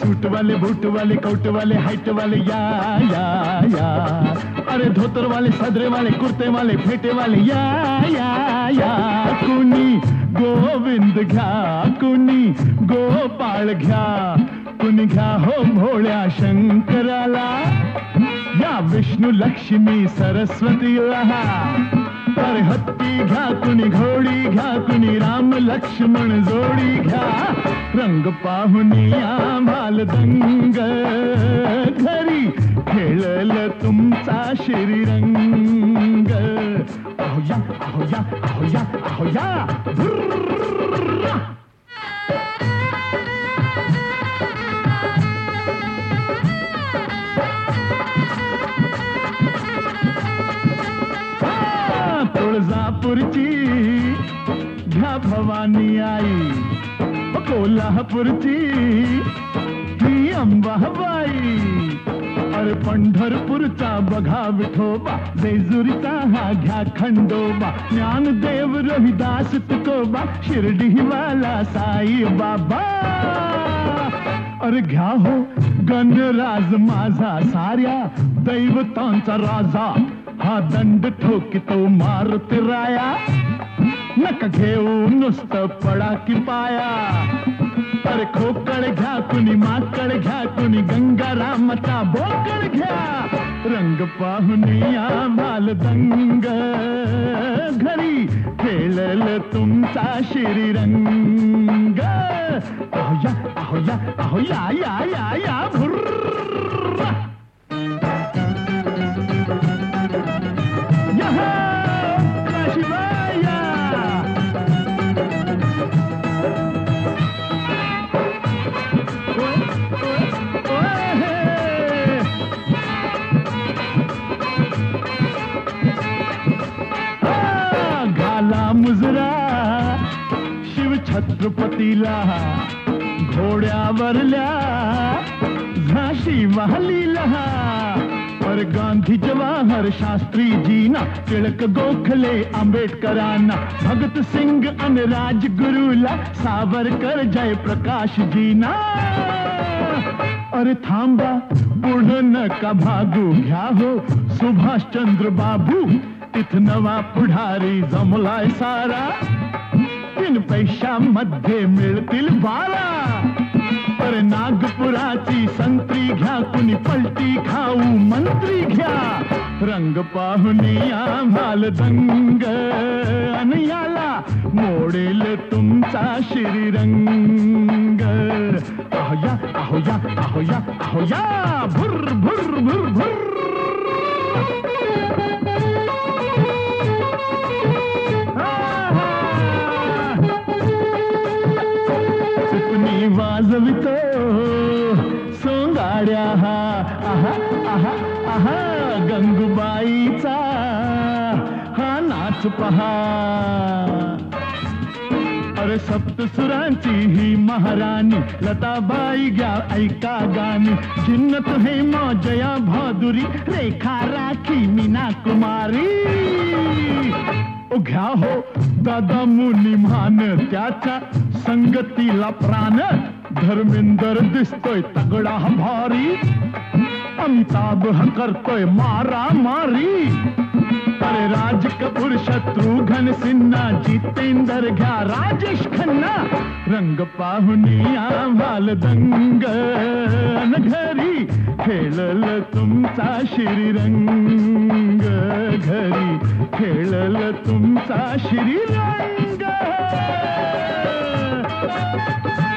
सूट वाले, बूट वाले, कोट वाले, हाइट वाले, या या या। अरे धोतर वाले, सदरे वाले, कुर्ते वाले, फेटे वाले, या या या। कुणी गोविंद घ्या, कुणी गोपाळ घ्या, कुणी घ्या हो भोळ्या शंकराला, या विष्णू लक्ष्मी सरस्वतीला। अरे हत्ती घ्या, कुणी घोडी घ्या, कुणी राम लक्ष्मण जोडी घ्या, रंग पाहून या बालदंग, घरी खेळल तुमचा श्रीरंग। अहोया अहोया अहोया अहोया भुर्र। तुळजापूरची घ्या भवानी आई, कोल्हापूरची ही अंबाबाई, अरे पंढरपूरचा बघा विठोबा, जेजुरीचा हा घ्या खंडोबा, ज्ञानदेव रविदास तुकोबा, शिर्डीवाला साई बाबा। अरे घ्या हो गणराज माझा, साऱ्या दैवतांचा राजा, हा दंड ठोकितो मारुती राया, नका घेऊ नुसतं पडा की पाया। अरे खोकड घ्या, कुणी माकड घ्या, कुणी गंगारामचा बोकड घ्या, रंग पाहून या बालदंग, घरी खेळल तुमचा श्रीरंग। अहोया अहोया अहोया या या या भुर्र। मुजरा शिव छत्रपतीला, घोड्यावरल्या झाशी वाहलीला, और गांधी जवाहर शास्त्रीजीना, टिळक गोखले आंबेडकरांना, भगत सिंग आणि राजगुरूला, सावरकर जयप्रकाश जीना। अरे थांबा पुढं नका भागू, घ्या हो सुभाषचंद्र बाबू, इथ नवा पुढारी जमलाय सारा, 3 पैशामध्ये मिळतील 12। अरे नागपुराची संत्री घ्या, कुणी पलटी खाऊ मंत्री घ्या, रंग पाहून या बालदंग, अन याला मोडेल तुमचा श्रीरंग। अहोया अहोया अहोया अहोया भुर्र भुर्र भुर्र भुर्र। वाजवितो सोंगाड्या, हा आहा आहा आहा, गंगूबाईचा हा नाच पहा। अरे सप्तसुरांची ही महाराणी, लताबाई घ्या ऐका गाणी, जिन्नत हेमा जया भादुरी, रेखा राखी मीना कुमारी। घ्या हो दादा मुनी मान, त्याच्या संगतीला प्राण, धर्मेंद्र दिसतोय तगडा भारी, अमिताभ करतोय मारा मारी। अरे राज कपूर, शत्रुघ्न सिन्हा, जितेंद्र घ्या राजेश खन्ना, रंग पाहून या बालदंग, घरी खेळल तुमचा श्रीरंग, घरी खेळल तुमचा श्रीरंग।